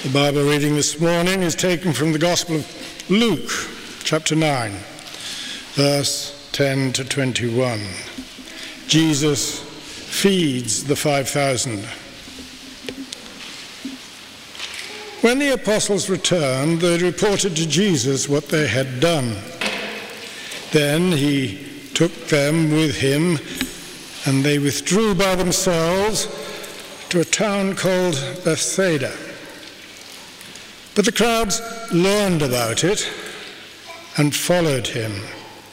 The Bible reading this morning is taken from the Gospel of Luke, chapter 9, verse 10 to 21. Jesus feeds the 5,000. When the apostles returned, they reported to Jesus what they had done. Then he took them with him, and they withdrew by themselves to a town called Bethsaida. But the crowds learned about it and followed him.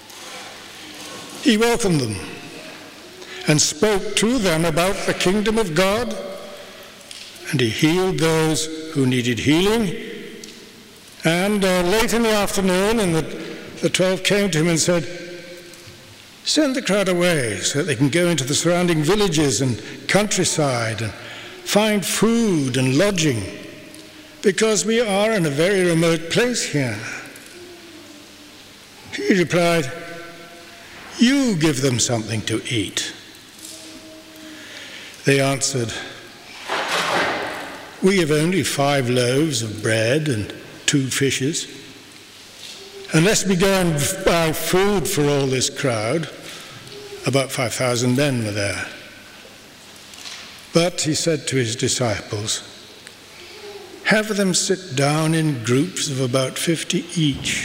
He welcomed them and spoke to them about the kingdom of God, and he healed those who needed healing. And late in the afternoon, and the 12 came to him and said, "Send the crowd away so that they can go into the surrounding villages and countryside and find food and lodging, because we are in a very remote place here." He replied, "You give them something to eat." They answered, "We have only 5 loaves of bread and 2 fishes. Unless we go and buy food for all this crowd." About 5,000 men were there. But he said to his disciples, "Have them sit down in groups of about 50 each."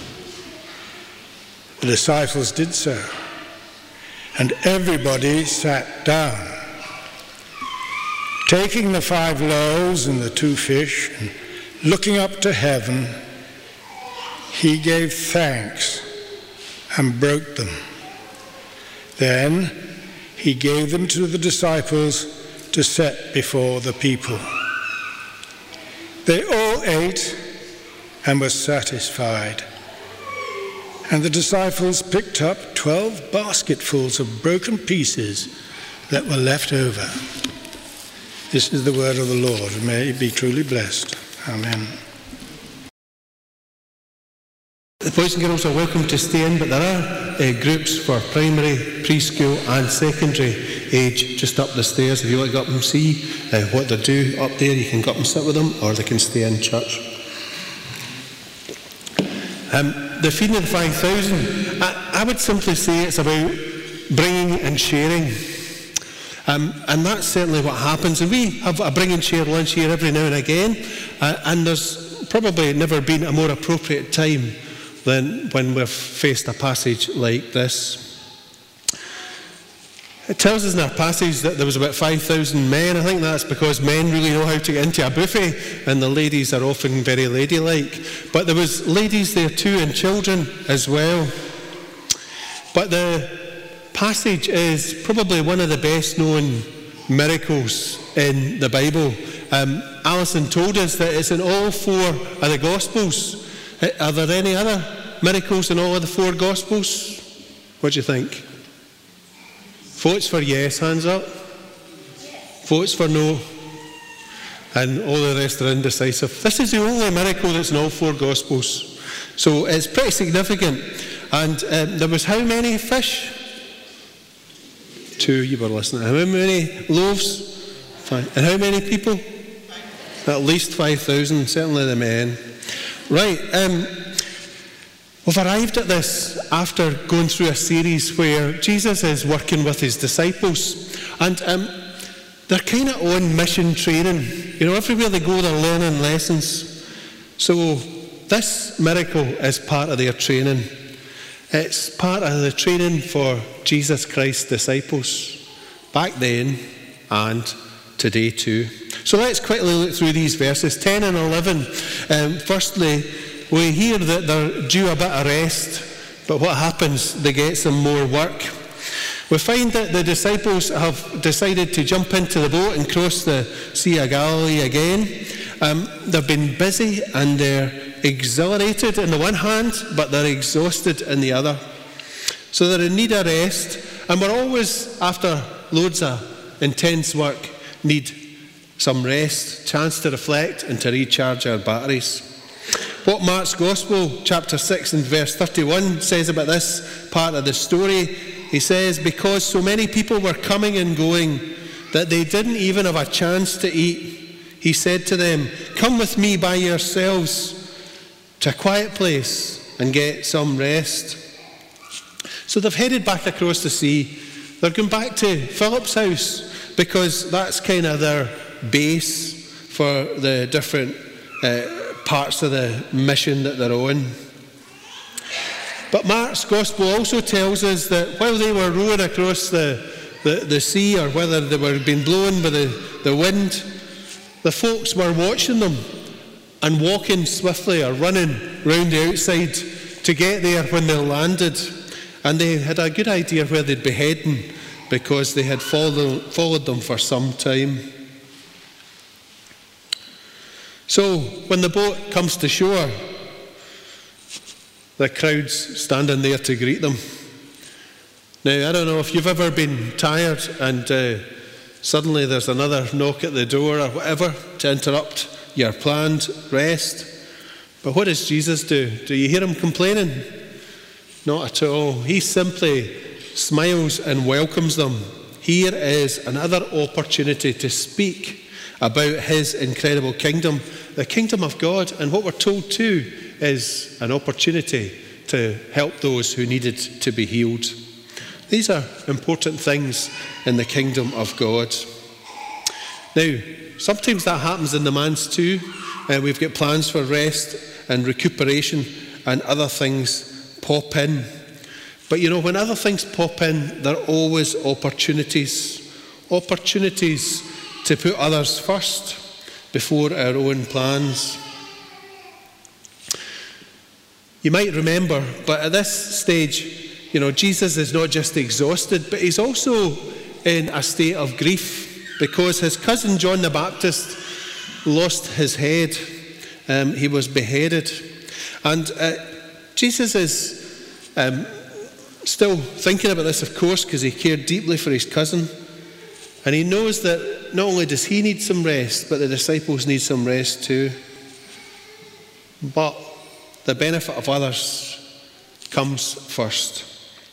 The disciples did so, and everybody sat down. Taking the 5 loaves and the 2 fish, and looking up to heaven, he gave thanks and broke them. Then he gave them to the disciples to set before the people. They all ate and were satisfied. And the disciples picked up 12 basketfuls of broken pieces that were left over. This is the word of the Lord. May it be truly blessed. Amen. The boys and girls are welcome to stay in, but there are groups for primary, preschool and secondary age just up the stairs. If you want to go up and see what they do up there, you can go up and sit with them, or they can stay in church. The feeding of the 5,000, I would simply say it's about bringing and sharing. And that's certainly what happens. And we have a bring and share lunch here every now and again, and there's probably never been a more appropriate time than when we've faced a passage like this. It tells us in our passage that there was about 5,000 men. I think that's because men really know how to get into a buffet, and the ladies are often very ladylike. But there was ladies there too, and children as well. But the passage is probably one of the best known miracles in the Bible. Alison told us that it's in all 4 of the Gospels. Are there any other miracles in all of the 4 Gospels? What do you think? Votes for yes, hands up. Votes for no. And all the rest are indecisive. This is the only miracle that's in all 4 Gospels. So it's pretty significant. And there was how many fish? 2, you were listening. How many loaves? 5. And how many people? At least 5,000, certainly the men. Right, we've arrived at this after going through a series where Jesus is working with his disciples, and they're kind of on mission training. You know, everywhere they go, they're learning lessons. So this miracle is part of their training. It's part of the training for Jesus Christ's disciples, back then and today too. So let's quickly look through these verses, 10 and 11. Firstly, we hear that they're due a bit of rest, but what happens? They get some more work. We find that the disciples have decided to jump into the boat and cross the Sea of Galilee again. They've been busy and they're exhilarated on the one hand, but they're exhausted in the other. So they're in need of rest, and we're always, after loads of intense work, need some rest, chance to reflect and to recharge our batteries. What Mark's Gospel, chapter 6 and verse 31 says about this part of the story, he says, because so many people were coming and going that they didn't even have a chance to eat, he said to them, come with me by yourselves to a quiet place and get some rest. So they've headed back across the sea. They're going back to Philip's house because that's kind of their base for the different parts of the mission that they're on. But Mark's Gospel also tells us that while they were rowing across the sea, or whether they were being blown by the wind, the folks were watching them and walking swiftly or running round the outside to get there when they landed. And they had a good idea where they'd be heading because they had followed them for some time. So when the boat comes to shore, the crowd's standing there to greet them. Now, I don't know if you've ever been tired and suddenly there's another knock at the door or whatever to interrupt your planned rest. But what does Jesus do? Do you hear him complaining? Not at all. He simply smiles and welcomes them. Here is another opportunity to speak about his incredible kingdom, the kingdom of God. And what we're told too is an opportunity to help those who needed to be healed. These are important things in the kingdom of God. Now, sometimes that happens in the manse too. We've got plans for rest and recuperation, and other things pop in. But you know, when other things pop in, there are always opportunities to put others first before our own plans. You might remember, but at this stage, you know, Jesus is not just exhausted, but he's also in a state of grief because his cousin John the Baptist lost his head. He was beheaded. And Jesus is still thinking about this, of course, because he cared deeply for his cousin. And he knows that not only does he need some rest, but the disciples need some rest too. But the benefit of others comes first.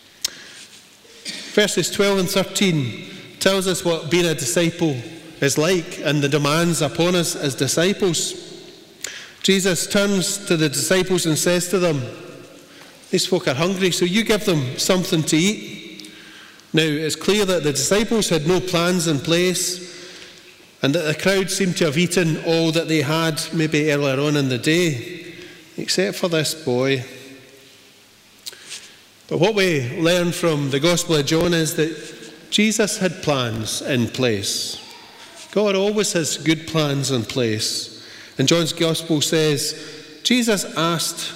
Verses 12 and 13 tells us what being a disciple is like and the demands upon us as disciples. Jesus turns to the disciples and says to them, these folk are hungry, so you give them something to eat. Now, it's clear that the disciples had no plans in place and that the crowd seemed to have eaten all that they had maybe earlier on in the day, except for this boy. But what we learn from the Gospel of John is that Jesus had plans in place. God always has good plans in place. And John's Gospel says, Jesus asked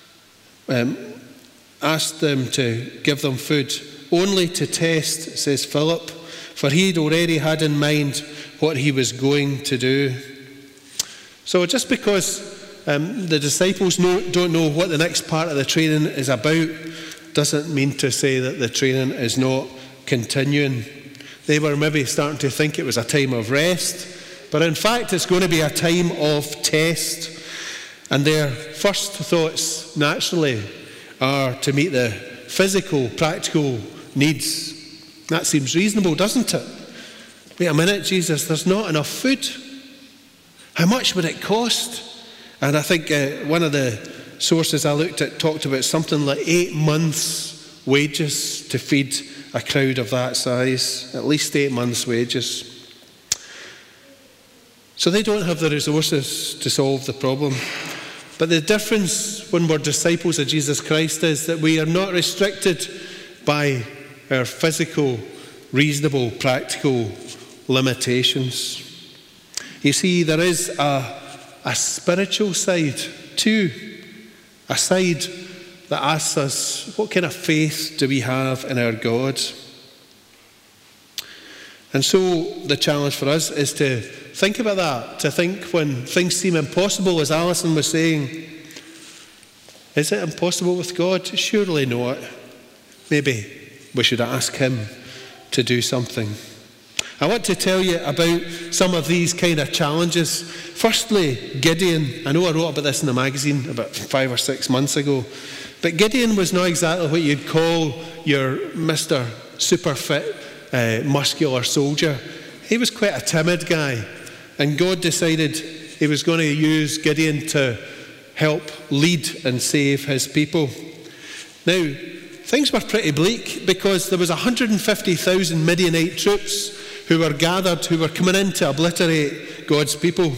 them to give them food, only to test, says Philip, for he'd already had in mind what he was going to do. So just because the disciples don't know what the next part of the training is about, doesn't mean to say that the training is not continuing. They were maybe starting to think it was a time of rest, but in fact it's going to be a time of test. And their first thoughts naturally are to meet the physical, practical needs. That seems reasonable, doesn't it? Wait a minute, Jesus, there's not enough food. How much would it cost? And I think one of the sources I looked at talked about something like 8 months' wages to feed a crowd of that size. At least 8 months' wages. So they don't have the resources to solve the problem. But the difference when we're disciples of Jesus Christ is that we are not restricted by our physical, reasonable, practical limitations. You see, there is a spiritual side too, a side that asks us, what kind of faith do we have in our God? And so the challenge for us is to think about that, to think when things seem impossible, as Alison was saying, is it impossible with God? Surely not. Maybe we should ask him to do something. I want to tell you about some of these kind of challenges. Firstly, Gideon. I know I wrote about this in the magazine about 5 or 6 months ago. But Gideon was not exactly what you'd call your Mr. Super fit, muscular soldier. He was quite a timid guy. And God decided he was going to use Gideon to help lead and save his people. Now, things were pretty bleak because there was 150,000 Midianite troops who were gathered, who were coming in to obliterate God's people.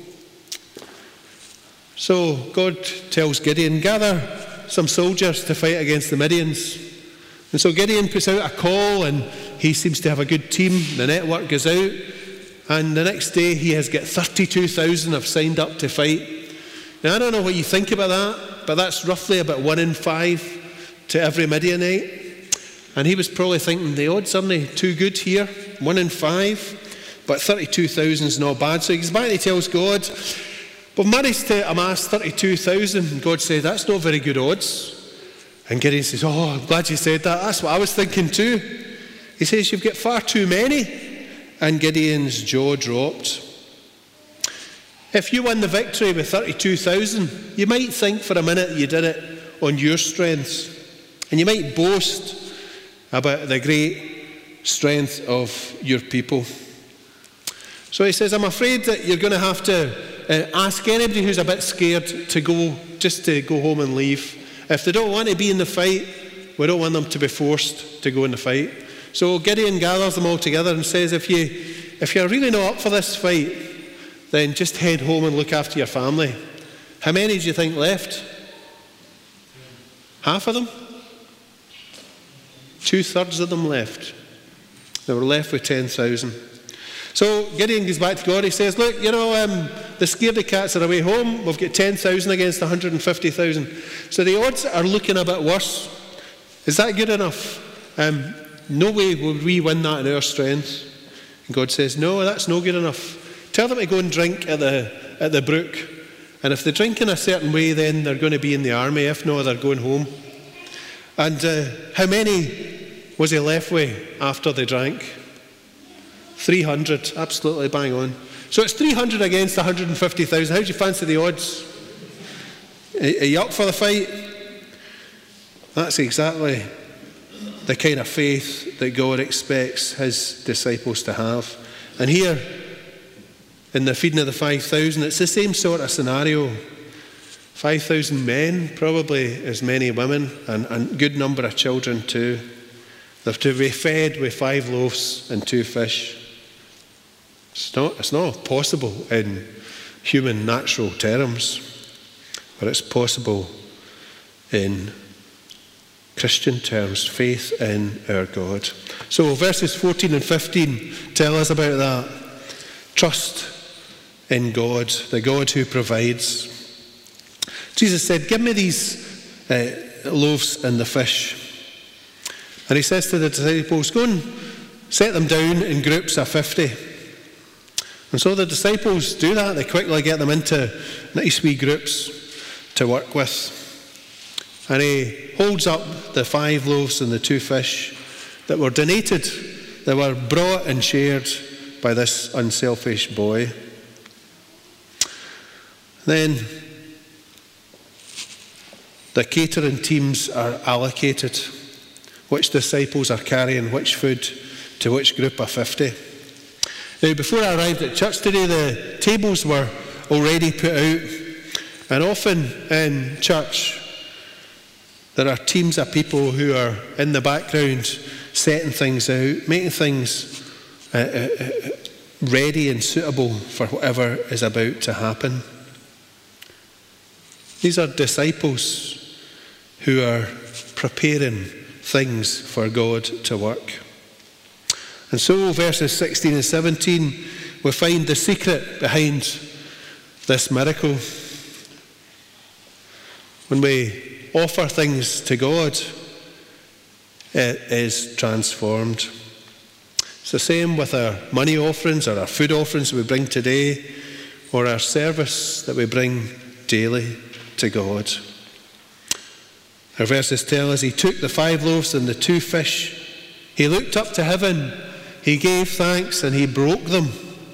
So God tells Gideon, gather some soldiers to fight against the Midians. And so Gideon puts out a call, and he seems to have a good team. The network goes out, and the next day he has got 32,000 have signed up to fight. Now, I don't know what you think about that, but that's roughly about 1 in 5 to every Midianite. And he was probably thinking, the odds aren't too good here, 1 in 5, but 32,000 is not bad. So he goes back and he tells God, we've managed to amass 32,000. And God said, that's not very good odds. And Gideon says, oh, I'm glad you said that. That's what I was thinking too. He says, you've got far too many. And Gideon's jaw dropped. If you won the victory with 32,000, you might think for a minute you did it on your strengths. And you might boast about the great strength of your people. So he says, I'm afraid that you're going to have to ask anybody who's a bit scared to go home and leave. If they don't want to be in the fight, we don't want them to be forced to go in the fight. So Gideon gathers them all together and says, if you're really not up for this fight, then just head home and look after your family. How many do you think left? Half of them? 2/3 of them left. They were left with 10,000. So Gideon goes back to God. He says, look, the scaredy cats are away home. We've got 10,000 against 150,000. So the odds are looking a bit worse. Is that good enough? No way would we win that in our strength. And God says, no, that's no good enough. Tell them to go and drink at the brook. And if they drink in a certain way, then they're going to be in the army. If not, they're going home. And how many was he left with after they drank? 300, absolutely bang on. So it's 300 against 150,000. How do you fancy the odds? Are you up for the fight? That's exactly the kind of faith that God expects his disciples to have. And here, in the feeding of the 5,000, it's the same sort of scenario. 5,000 men, probably as many women, and a good number of children too. They're to be fed with 5 loaves and 2 fish. It's not possible in human natural terms, but it's possible in Christian terms, faith in our God. So verses 14 and 15 tell us about that. Trust in God, the God who provides. Jesus said, give me these loaves and the fish. And he says to the disciples, go and set them down in groups of 50. And so the disciples do that. They quickly get them into nice wee groups to work with. And he holds up the 5 loaves and the 2 fish that were donated, that were brought and shared by this unselfish boy. Then the catering teams are allocated. Which disciples are carrying which food to which group of 50. Now, before I arrived at church today, the tables were already put out. And often in church, there are teams of people who are in the background setting things out, making things ready and suitable for whatever is about to happen. These are disciples who are preparing things for God to work. And so verses 16 and 17, we find the secret behind this miracle. When we offer things to God, it is transformed. It's the same with our money offerings or our food offerings that we bring today, or our service that we bring daily to God. Our verses tell us he took the 5 loaves and the 2 fish. He looked up to heaven, he gave thanks, and he broke them.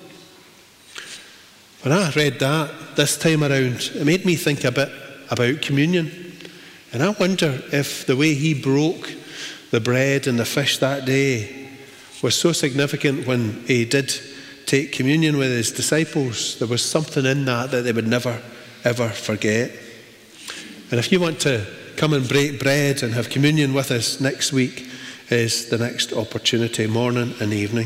When I read that this time around, it made me think a bit about communion. And I wonder if the way he broke the bread and the fish that day was so significant when he did take communion with his disciples, there was something in that they would never, ever forget. And if you want to come and break bread and have communion with us, next week is the next opportunity, morning and evening.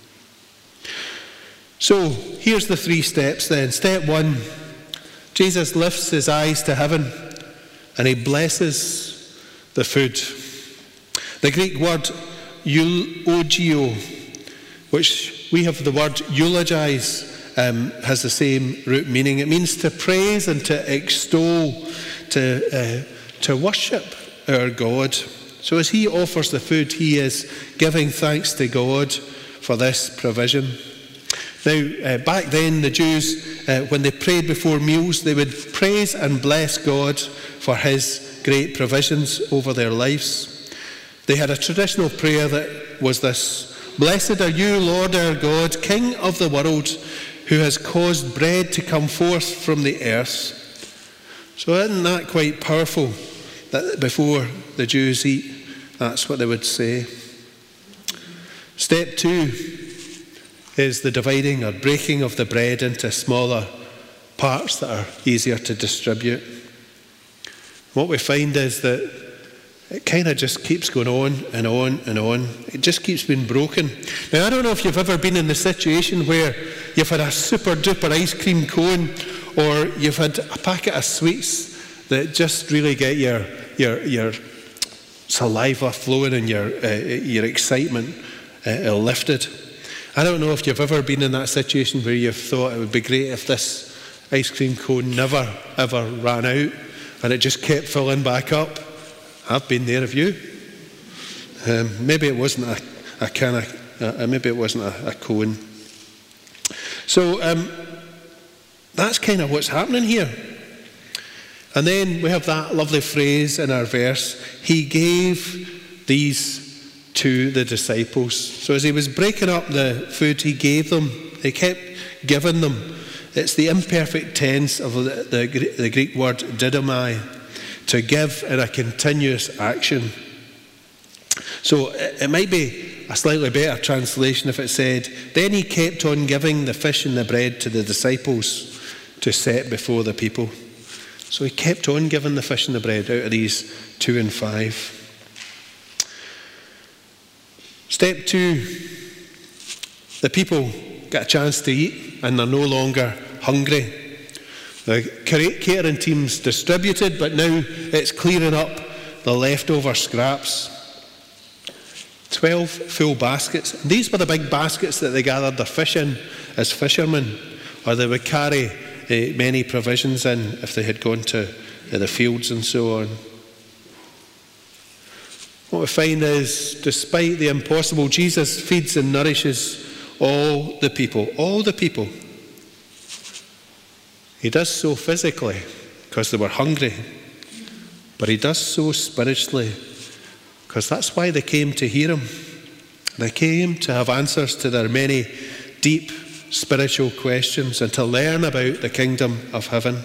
So here's the 3 steps then. Step 1, Jesus lifts his eyes to heaven and he blesses the food. The Greek word eulogio, which we have the word eulogize, has the same root meaning. It means to praise and to extol, to worship our God. So as he offers the food, he is giving thanks to God for this provision. Now, back then, the Jews, when they prayed before meals, they would praise and bless God for his great provisions over their lives. They had a traditional prayer that was this: "Blessed are you, Lord our God, King of the world, who has caused bread to come forth from the earth." So isn't that quite powerful, that before the Jews eat, that's what they would say? Step 2 is the dividing or breaking of the bread into smaller parts that are easier to distribute. What we find is that it kind of just keeps going on and on and on. It just keeps being broken. Now, I don't know if you've ever been in the situation where you've had a super duper ice cream cone, or you've had a packet of sweets that just really get your saliva flowing and your excitement lifted. I don't know if you've ever been in that situation where you've thought it would be great if this ice cream cone never, ever ran out and it just kept filling back up. I've been there, have you? Maybe it wasn't maybe it wasn't a cone. So that's kind of what's happening here. And then we have that lovely phrase in our verse: he gave these to the disciples. So as he was breaking up the food, he gave them. He kept giving them. It's the imperfect tense of the Greek word didomai, to give in a continuous action. So it might be a slightly better translation if it said, then he kept on giving the fish and the bread to the disciples to set before the people. So he kept on giving the fish and the bread out of these 2 and 5. Step 2, the people get a chance to eat and they're no longer hungry. The catering team's distributed, but now it's clearing up the leftover scraps. 12 full baskets. These were the big baskets that they gathered their fish in as fishermen, or they would carry many provisions in if they had gone to the fields and so on. What we find is, despite the impossible, Jesus feeds and nourishes all the people. All the people. He does so physically because they were hungry, but he does so spiritually because that's why they came to hear him. They came to have answers to their many deep spiritual questions and to learn about the kingdom of heaven.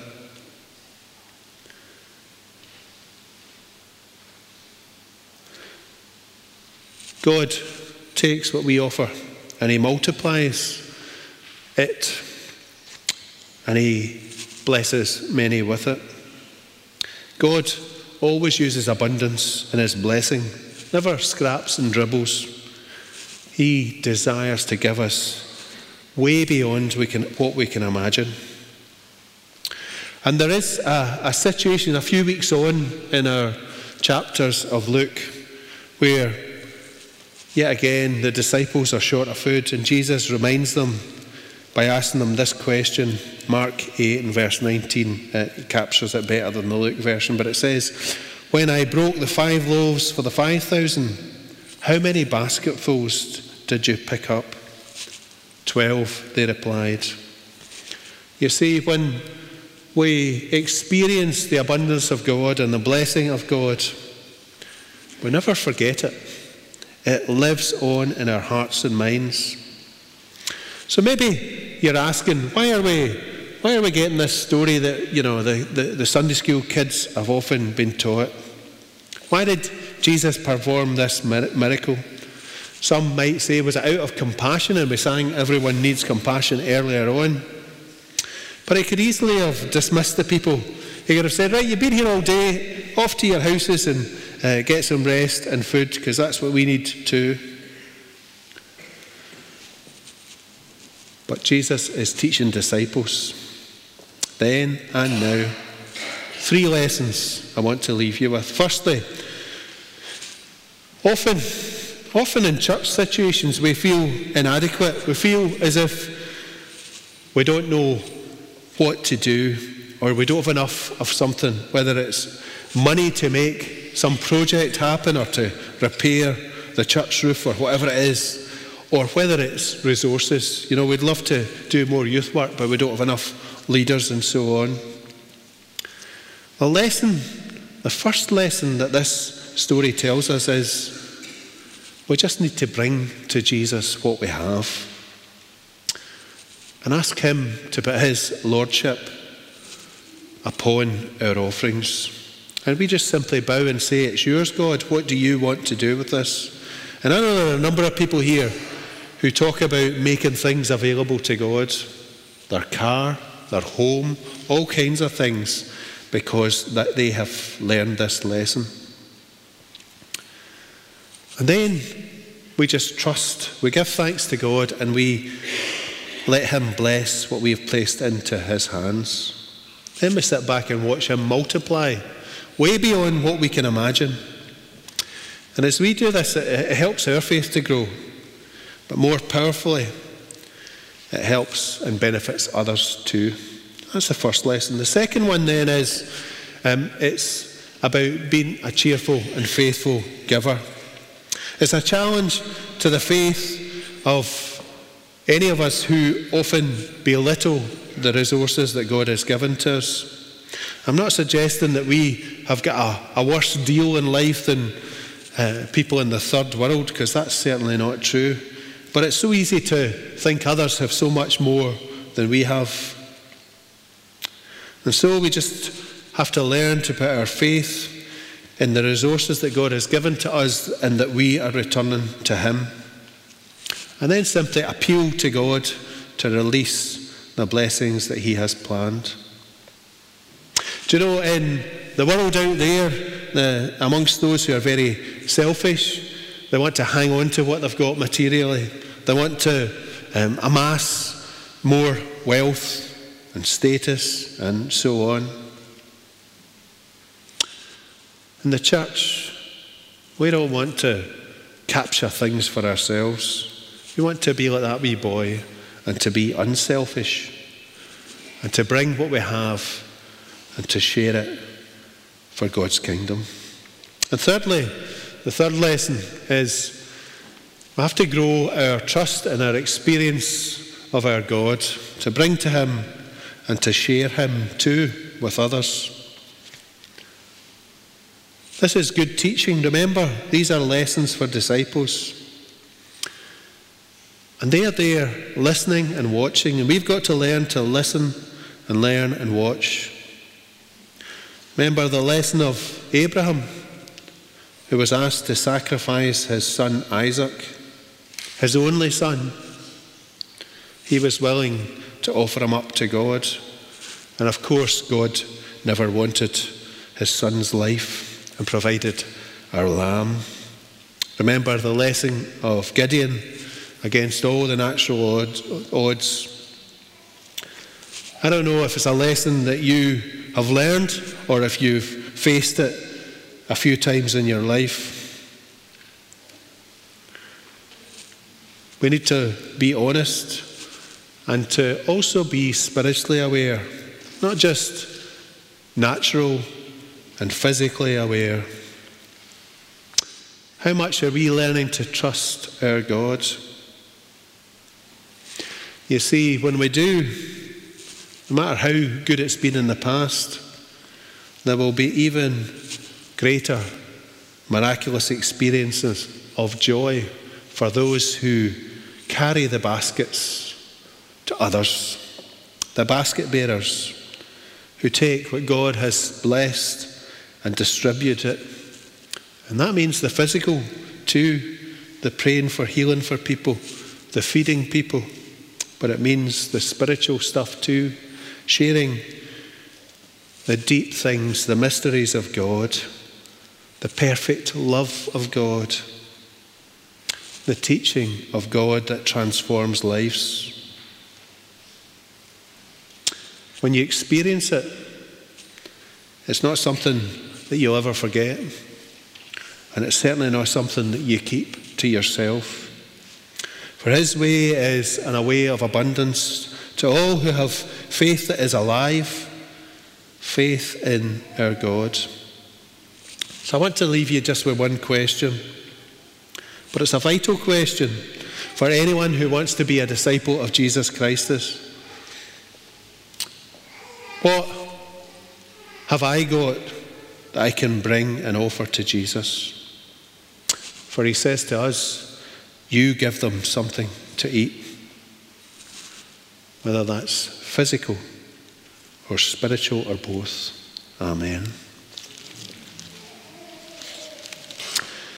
God takes what we offer and he multiplies it and he blesses many with it. God always uses abundance in his blessing, never scraps and dribbles. He desires to give us way beyond what we can imagine. And there is a situation a few weeks on in our chapters of Luke where yet again the disciples are short of food, and Jesus reminds them by asking them this question. Mark 8 and verse 19 captures it better than the Luke version, but it says, when I broke the 5 loaves for the 5,000, how many basketfuls did you pick up? 12, they replied. You see, when we experience the abundance of God and the blessing of God, we never forget it. It lives on in our hearts and minds. So maybe you're asking, why are we getting this story that, the Sunday school kids have often been taught? Why did Jesus perform this miracle? Some might say, was it out of compassion? And we sang everyone needs compassion earlier on. But he could easily have dismissed the people. He could have said, right, you've been here all day, off to your houses and get some rest and food, because that's what we need too. But Jesus is teaching disciples then and now. 3 lessons I want to leave you with. Firstly, often in church situations we feel inadequate. We feel as if we don't know what to do, or we don't have enough of something, whether it's money to make some project happen or to repair the church roof or whatever it is, or whether it's resources. You know, we'd love to do more youth work, but we don't have enough leaders and so on. The first lesson that this story tells us is we just need to bring to Jesus what we have and ask him to put his lordship upon our offerings. And we just simply bow and say, it's yours, God. What do you want to do with this? And I know there are a number of people here who talk about making things available to God, their car, their home, all kinds of things, because that they have learned this lesson. And then we just trust, we give thanks to God, and we let him bless what we have placed into his hands. Then we sit back and watch him multiply way beyond what we can imagine. And as we do this, it helps our faith to grow. But more powerfully, it helps and benefits others too. That's the first lesson. The second one then is it's about being a cheerful and faithful giver. It's a challenge to the faith of any of us who often belittle the resources that God has given to us. I'm not suggesting that we have got a worse deal in life than people in the third world, because that's certainly not true. But it's so easy to think others have so much more than we have. And so we just have to learn to put our faith in the resources that God has given to us and that we are returning to him. And then simply appeal to God to release the blessings that he has planned. Do you know, in the world out there, amongst those who are very selfish, they want to hang on to what they've got materially. They want to amass more wealth and status and so on. In the church, we don't want to capture things for ourselves. We want to be like that wee boy and to be unselfish and to bring what we have and to share it for God's kingdom. And thirdly, the third lesson is we have to grow our trust and our experience of our God, to bring to him and to share him too with others. This is good teaching. Remember, these are lessons for disciples. And they are there listening and watching, and we've got to learn to listen and learn and watch. Remember the lesson of Abraham, who was asked to sacrifice his son Isaac, his only son. He was willing to offer him up to God. And of course, God never wanted his son's life and provided our lamb. Remember the lesson of Gideon against all the natural odds. I don't know if it's a lesson that you have learned or if you've faced it a few times in your life. We need to be honest and to also be spiritually aware, not just natural and physically aware. How much are we learning to trust our God? You see, when we do, no matter how good it's been in the past, there will be even greater miraculous experiences of joy for those who carry the baskets to others, the basket bearers who take what God has blessed and distribute it. And that means the physical too, the praying for healing for people, the feeding people, but it means the spiritual stuff too, sharing the deep things, the mysteries of God, the perfect love of God, the teaching of God that transforms lives. When you experience it, it's not something that you'll ever forget, and it's certainly not something that you keep to yourself. For his way is a way of abundance to all who have faith that is alive, faith in our God. So I want to leave you just with one question, but it's a vital question for anyone who wants to be a disciple of Jesus Christ. What have I got that I can bring and offer to Jesus? For he says to us, you give them something to eat, whether that's physical or spiritual or both. Amen.